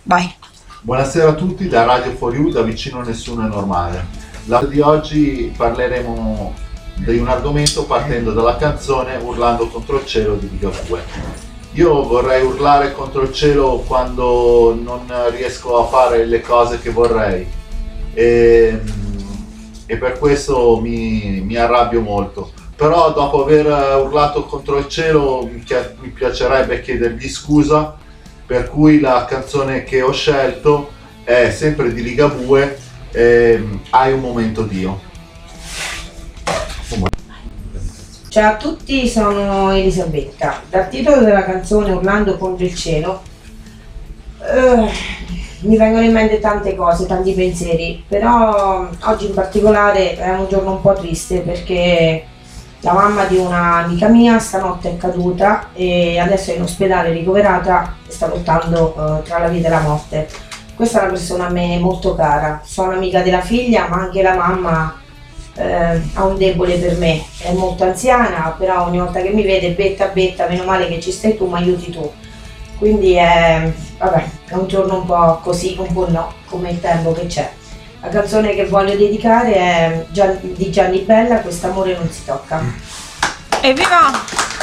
Vai. Buonasera a tutti da Radio For You, da Vicino Nessuno è Normale. La di oggi parleremo di un argomento partendo dalla canzone Urlando contro il cielo di Ligabue. Io vorrei urlare contro il cielo quando non riesco a fare le cose che vorrei e per questo mi arrabbio molto. Però dopo aver urlato contro il cielo mi piacerebbe chiedergli scusa, per cui la canzone che ho scelto è sempre di Ligabue, Hai un momento Dio. Ciao a tutti, sono Elisabetta. Dal titolo della canzone Urlando contro il cielo mi vengono in mente tante cose, tanti pensieri, però oggi in particolare è un giorno un po' triste perché la mamma di un'amica mia stanotte è caduta e adesso è in ospedale ricoverata e sta lottando tra la vita e la morte. Questa è una persona a me molto cara, sono amica della figlia, ma anche la mamma ha un debole per me, è molto anziana, però ogni volta che mi vede betta, meno male che ci stai tu, mi aiuti tu. Quindi è un giorno un po' così, un po' no, come il tempo che c'è. La canzone che voglio dedicare è di Gianni Bella, Quest'amore non si tocca. Evviva!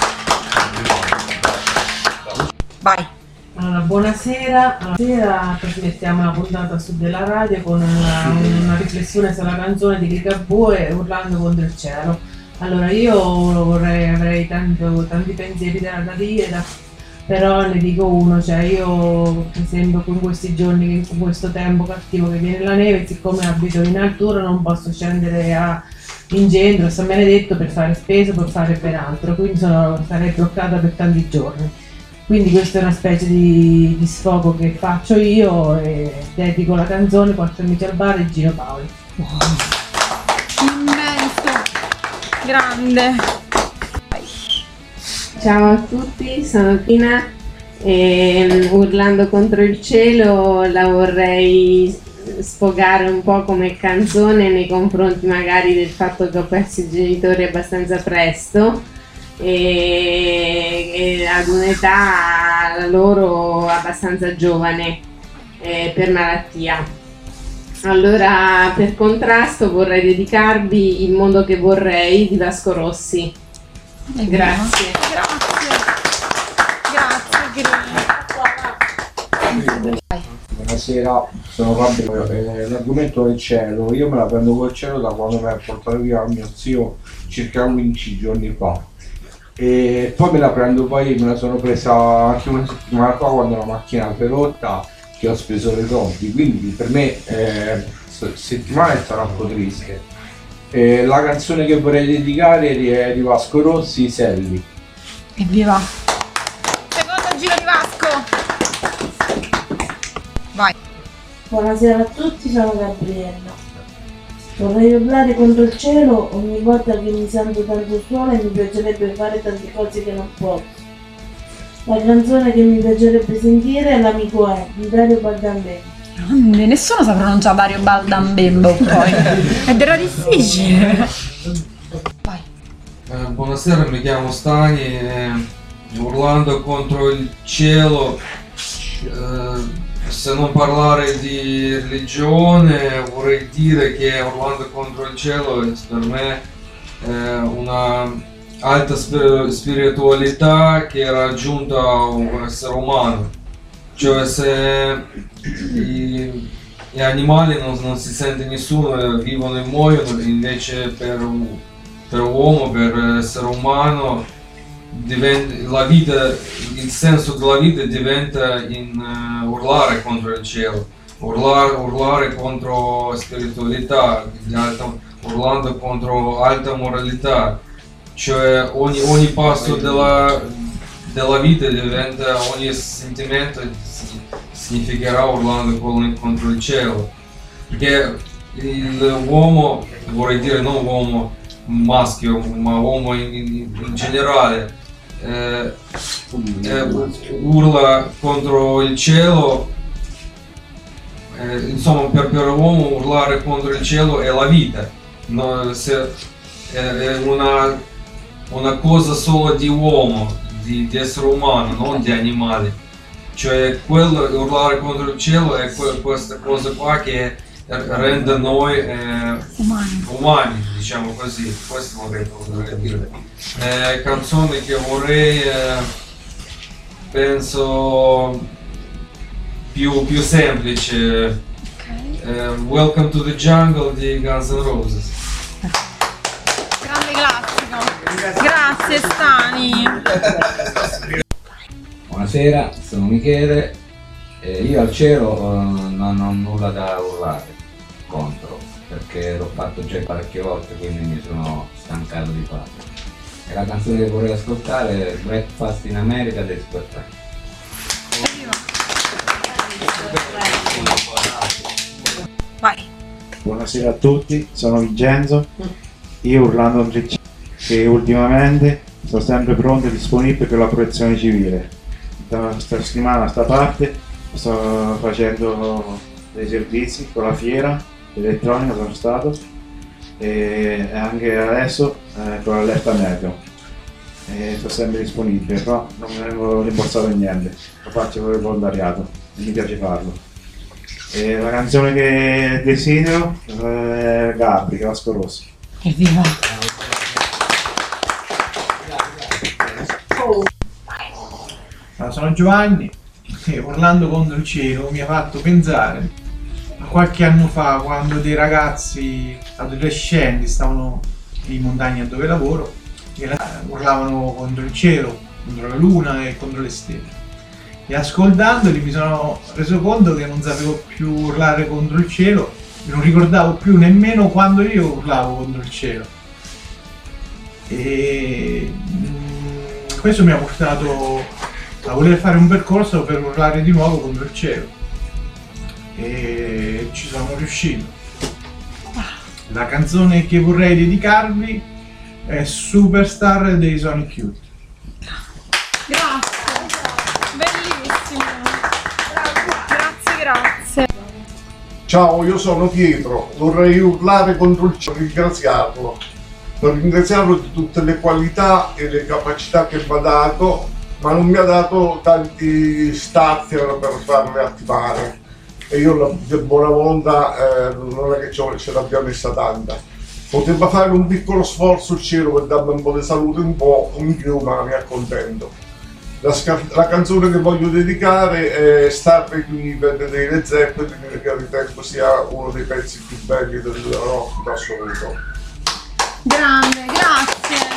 Vai. Allora, buonasera, trasmettiamo la puntata su della radio con una riflessione sulla canzone di Ligabue Urlando contro il cielo. Allora, io avrei tanti pensieri da dire, però ne dico uno, cioè io per esempio con questi giorni, con questo tempo cattivo che viene la neve, siccome abito in altura non posso scendere in centro, San Benedetto, per fare spesa, per fare per altro, quindi sarei bloccata per tanti giorni. Quindi questa è una specie di sfogo che faccio io e dedico la canzone Quattro amici al bar e Gino Paoli. Immenso, grande. Ciao a tutti, sono Tina e Urlando contro il cielo la vorrei sfogare un po' come canzone nei confronti magari del fatto che ho perso i genitori abbastanza presto e ad un'età loro abbastanza giovane per malattia. Allora, per contrasto vorrei dedicarvi Il mondo che vorrei di Vasco Rossi. Grazie. Buonasera, sono Fabio. L'argomento del cielo, io me la prendo col cielo da quando mi ha portato via mio zio circa 15 giorni fa. E poi me la sono presa anche una settimana fa quando la macchina è rotta, che ho speso le soldi, quindi per me settimana è stata un po' triste. La canzone che vorrei dedicare è di Vasco Rossi, Selli. Evviva! Secondo giro di Vasco! Vai! Buonasera a tutti, sono Gabriella. Vorrei urlare contro il cielo ogni volta che mi sento tanto sola e mi piacerebbe fare tante cose che non posso. La canzone che mi piacerebbe sentire è L'amico è di Dario Baldambembo. Nessuno sa pronunciare Dario Baldambembo poi. Ed era difficile. Vai. Buonasera, mi chiamo Stani. Urlando contro il cielo, se non parlare di religione, vorrei dire che Urlando contro il cielo per me è una alta spiritualità che ha raggiunto un essere umano. Cioè se gli animali non si sente nessuno, vivono e muoiono, invece per uomo, per essere umano, la vita, il senso della vita diventa in urlare contro il cielo, urlare contro spiritualità, urlando contro alta moralità, cioè ogni passo della vita diventa, ogni sentimento significherà urlando contro il cielo, perché l'uomo, vorrei dire non uomo maschio, ma uomo in generale, urla contro il cielo, insomma per l'uomo urlare contro il cielo è la vita, no, è una cosa solo di uomo, di essere umano, non di animali. cioè quello, urlare contro il cielo è questa cosa qua che rende noi umani, diciamo così, questo vorrei dire. Canzone che vorrei, penso, più semplice, Welcome to the Jungle di Guns N' Roses. Grande classico. Grazie Stani. Buonasera, sono Michele. Io al cielo non ho nulla da urlare contro, perché l'ho fatto già parecchie volte, quindi mi sono stancato di farlo. E la canzone che vorrei ascoltare è Breakfast in America dei Supertramp. Vai. Buonasera a tutti, sono Vincenzo. Io urlando contro il cielo, che ultimamente sono sempre pronto e disponibile per la protezione civile. Da questa settimana a sta parte sto facendo dei servizi con la fiera elettronica, sono stato, e anche adesso con l'allerta meteo. Sto sempre disponibile, però non mi vengo rimborsato niente, lo faccio per il volontariato e mi piace farlo. E la canzone che desidero è Gabri, Vasco Rossi. Evviva! Sono Giovanni e urlando contro il cielo mi ha fatto pensare a qualche anno fa, quando dei ragazzi adolescenti stavano in montagna dove lavoro e urlavano contro il cielo, contro la luna e contro le stelle. E ascoltandoli mi sono reso conto che non sapevo più urlare contro il cielo, non ricordavo più nemmeno quando io urlavo contro il cielo. E questo mi ha portato a voler fare un percorso per urlare di nuovo contro il cielo. E ci sono riuscito. La canzone che vorrei dedicarvi è Superstar dei Sonic Youth. Grazie. Bellissimo. Grazie. Ciao, io sono Pietro, vorrei urlare contro il cielo, ringraziarlo di tutte le qualità e le capacità che mi ha dato, ma non mi ha dato tanti starter per farle attivare, e io per buona volontà non è che ce l'abbia messa tanta. Poteva fare un piccolo sforzo il cielo per darmi un po' di salute, un po' in più, ma mi accontento. La canzone che voglio dedicare è Starry Night dei Led Zeppelin, che ritengo sia uno dei pezzi più belli del rock in assoluto. Grande, grazie.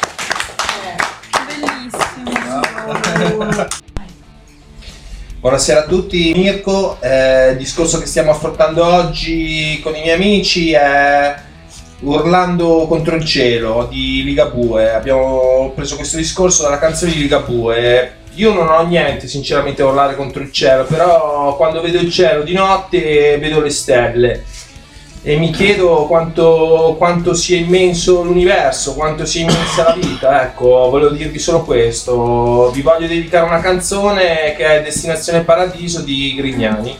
Bellissimo. Buonasera a tutti, Mirko. Il discorso che stiamo affrontando oggi con i miei amici è Urlando contro il cielo di Ligabue. Abbiamo preso questo discorso dalla canzone di Ligabue. Io non ho niente sinceramente a urlare contro il cielo, però quando vedo il cielo di notte vedo le stelle e mi chiedo quanto sia immenso l'universo, quanto sia immensa la vita. Ecco, volevo dirvi solo questo. Vi voglio dedicare una canzone che è Destinazione Paradiso di Grignani.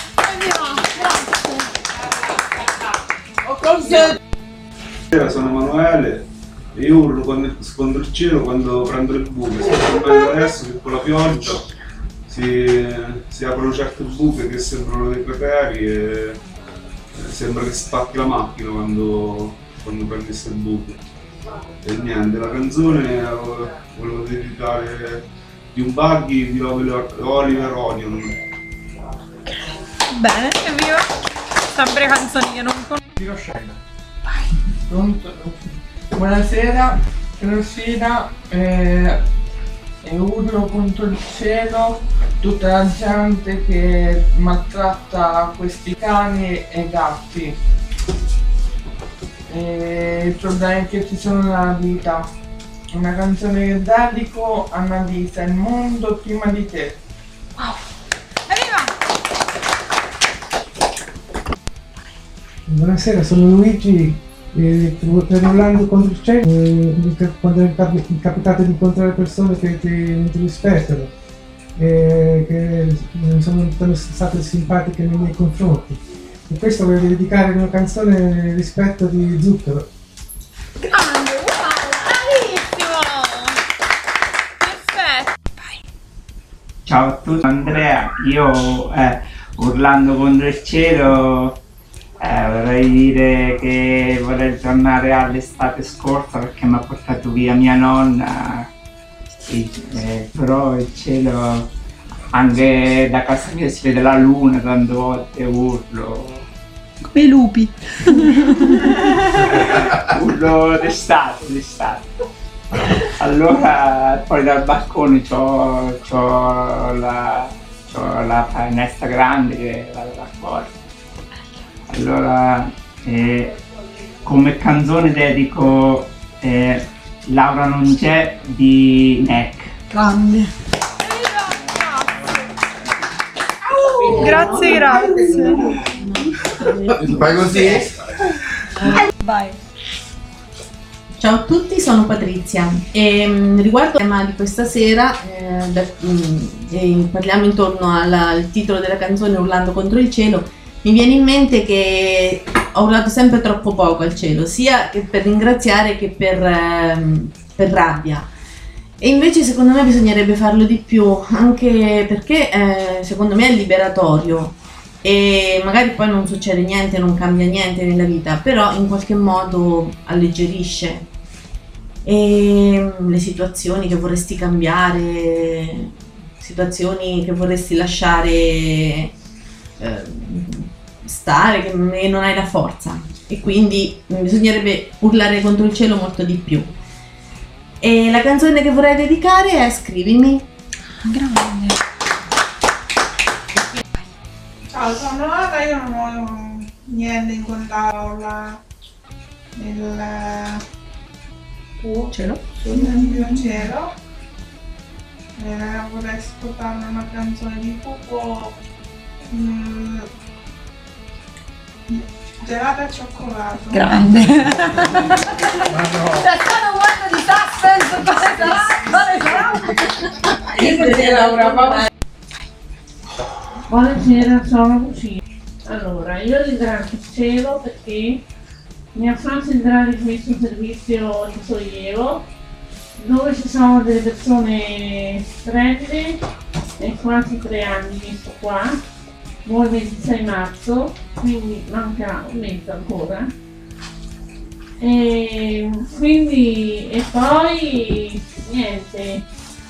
Sono Emanuele e io urlo contro il cielo quando prendo le buche, specialmente adesso che con la pioggia si aprono certe buche che sembrano dei crateri e sembra che spacchi la macchina quando prendi queste buche. E niente, la canzone volevo dedicare di un buggy di Oliver Onion. Bene, evviva! Sempre canzoni che non conosco. Buonasera, sono Sina e urlo contro il cielo tutta la gente che maltratta questi cani e gatti e i problemi che ci sono nella vita. Una canzone che dedico a Annalisa, il mondo prima di te. Buonasera, sono Luigi. Per urlando contro il cielo, quando è capitato di incontrare persone che non ti rispettano, che non sono state simpatiche nei miei confronti. E questo voglio dedicare una canzone Rispetto di Zucchero. Grande, wow, bravissimo! Perfetto! Vai. Ciao a tutti, Andrea. Io urlando contro il cielo vorrei dire che vorrei tornare all'estate scorsa perché mi ha portato via mia nonna, sì, però il cielo, anche da casa mia si vede la luna, tante volte urlo. Come i lupi. Urlo d'estate. Allora poi dal balcone c'ho la finestra grande che va fuori. Allora come canzone dedico Laura non c'è di Neck. Grande. Grazie. Fai così? Vai. Ciao a tutti, sono Patrizia e riguardo al tema di questa sera parliamo intorno al titolo della canzone Urlando contro il cielo. Mi viene in mente che ho urlato sempre troppo poco al cielo, sia che per ringraziare che per rabbia. E invece secondo me bisognerebbe farlo di più, anche perché secondo me è liberatorio e magari poi non succede niente, non cambia niente nella vita, però in qualche modo alleggerisce le situazioni che vorresti cambiare, situazioni che vorresti lasciare stare, che non hai la forza, e quindi bisognerebbe urlare contro il cielo molto di più. E la canzone che vorrei dedicare è Scrivimi. Grande. Ciao, sono Ana, io non ho niente in quell'aula nel cielo. Sul mio cielo. Vorrei ascoltare una canzone di Pupo, gelato al cioccolato. Grande. C'è stato un momento di suspense, quale sarà? Buonasera, sono Lucia. Allora, io ringrazio il cielo perché mi ha fatto entrare in questo servizio di sollievo dove ci sono delle persone splendide, è quasi 3 anni che sto qua, buon 26 marzo, quindi manca un mese ancora. E quindi, e poi niente,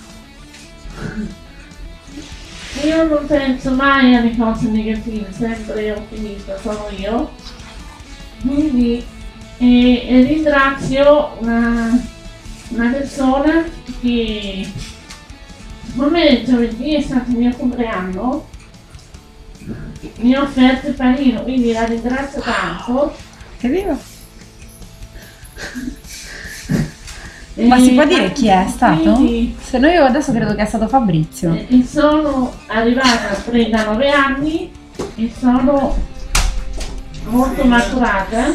io non penso mai alle cose negative, sempre ottimista sono io, quindi e ringrazio una persona che secondo me giovedì è stato il mio compleanno, mi ha offerto il panino, quindi la ringrazio tanto. Che vivo? Ma si può dire chi è stato? Quindi, se no io adesso credo che è stato Fabrizio. e sono arrivata a 39 anni e sono molto maturata,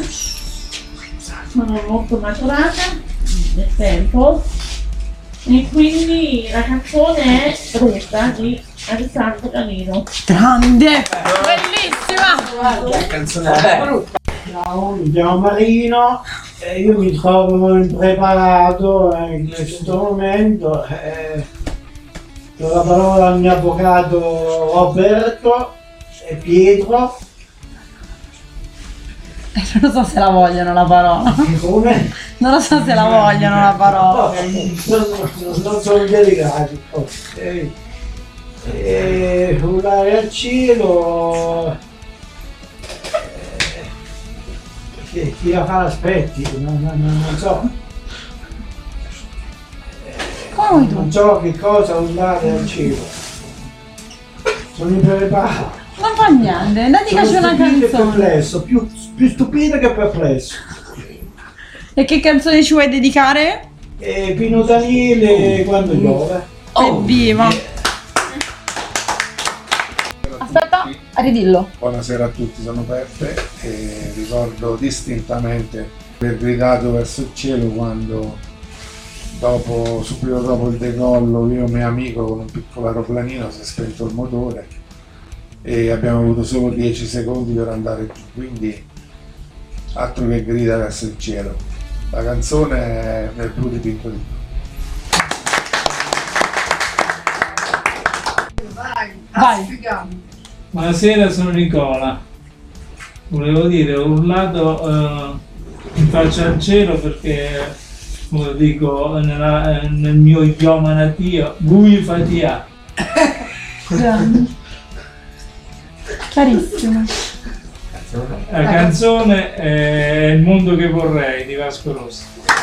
nel tempo, e quindi la canzone è Brutta di Alessandro Camino. Grande! Bellissima! La canzone è brutta. Ciao, mi chiamo Marino e io mi trovo impreparato in questo momento. Do la parola al mio avvocato Roberto e Pietro. Non so se la vogliono la parola. Come? Non lo so se la vogliono la parola. Non sono delicati. Urlare al cielo. Chi la fa aspetti, non so. Come tu? Non so che cosa urlare al cielo. Sono impreparato. Non fa niente, dedicaci una canzone. Perplesso, più stupido che perplesso. E che canzone ci vuoi dedicare? Pino Daniele, Quando piove. Evviva! Aspetta, ridillo. Buonasera a tutti, sono Peppe e ricordo distintamente aver gridato verso il cielo quando subito dopo il decollo io e mio amico con un piccolo aeroplanino si è spento il motore e abbiamo avuto solo 10 secondi per andare giù, quindi altro che grida verso il cielo. La canzone è Nel blu dipinto di blu. Vai. Buonasera, sono Nicola. Volevo dire, ho urlato in faccia al cielo perché, come lo dico nel mio idioma natio, Gui Fatia. Chiarissimo. La canzone è Il mondo che vorrei di Vasco Rossi.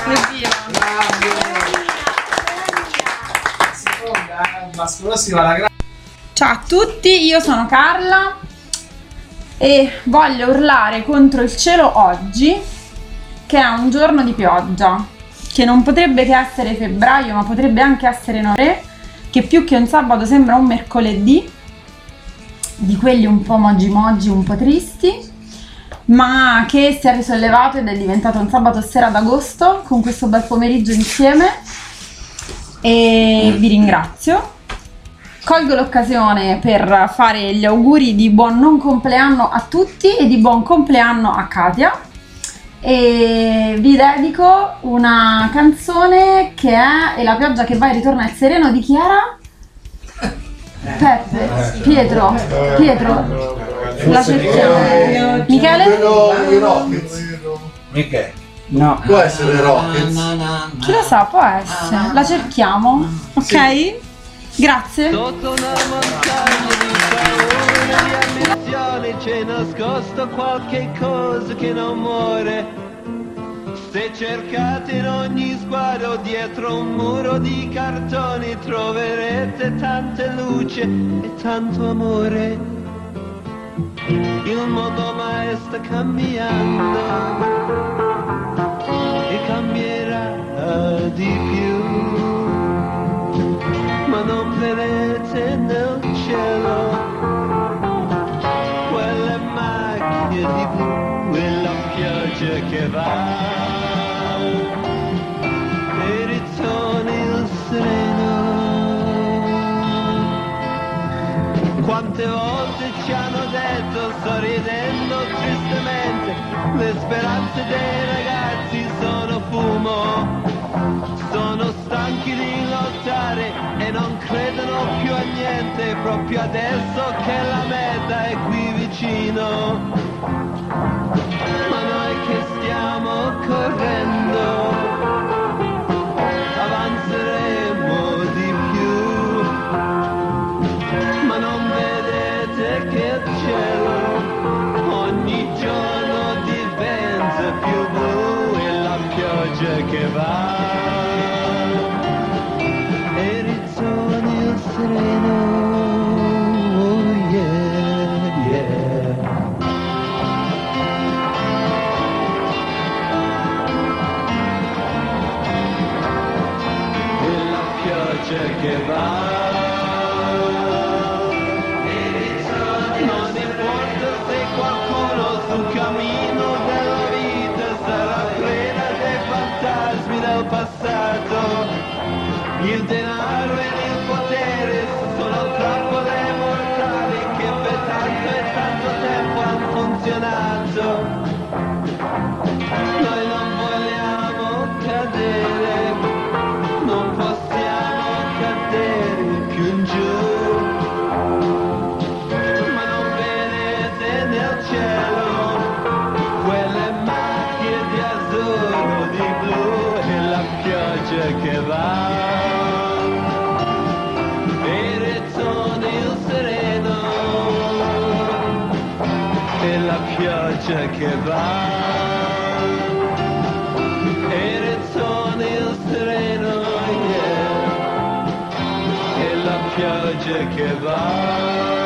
Vasco Rossi va alla grande. Ciao a tutti, io sono Carla e voglio urlare contro il cielo oggi, che è un giorno di pioggia, che non potrebbe che essere febbraio, ma potrebbe anche essere novembre, che più che un sabato sembra un mercoledì, di quelli un po' mogi un po' tristi, ma che si è risollevato ed è diventato un sabato sera d'agosto con questo bel pomeriggio insieme e vi ringrazio. Colgo l'occasione per fare gli auguri di buon non compleanno a tutti e di buon compleanno a Katia e vi dedico una canzone che è E la pioggia che va e ritorna il sereno di chi era? Peppe, Pietro, la cerchiamo. Michele? I Rockets. Michele. No. Può essere Rockets. Chi lo sa, può essere. La cerchiamo, ok? Grazie. Sotto una montagna di paura di ambizione c'è nascosto qualche cosa che non muore. Se cercate in ogni sguardo dietro un muro di cartoni troverete tante luci e tanto amore. Il mondo mai sta cambiando e cambierà di più, ma non vedete nel cielo quelle macchie di blu e la pioggia che va. Quante volte ci hanno detto, sorridendo tristemente, le speranze dei ragazzi sono fumo, sono stanchi di lottare e non credono più a niente, proprio adesso che la meta è qui vicino. Ma noi che stiamo correndo avanzeremo di più, ma non vedete che il cielo ogni giorno diventa più blu e la pioggia che va e ritorna il sereno. Oh yeah, yeah. E la pioggia che va. Non importa se qualcuno sul cammino della vita sarà preda dei fantasmi del passato. Il denaro e il potere sono trappole mortali che per tanto e tanto tempo hanno funzionato. Noi non vogliamo cadere, non possiamo cadere più in giù. Che va e ritorna il sereno e la pioggia che va e ritorna il sereno, yeah, e la pioggia che va.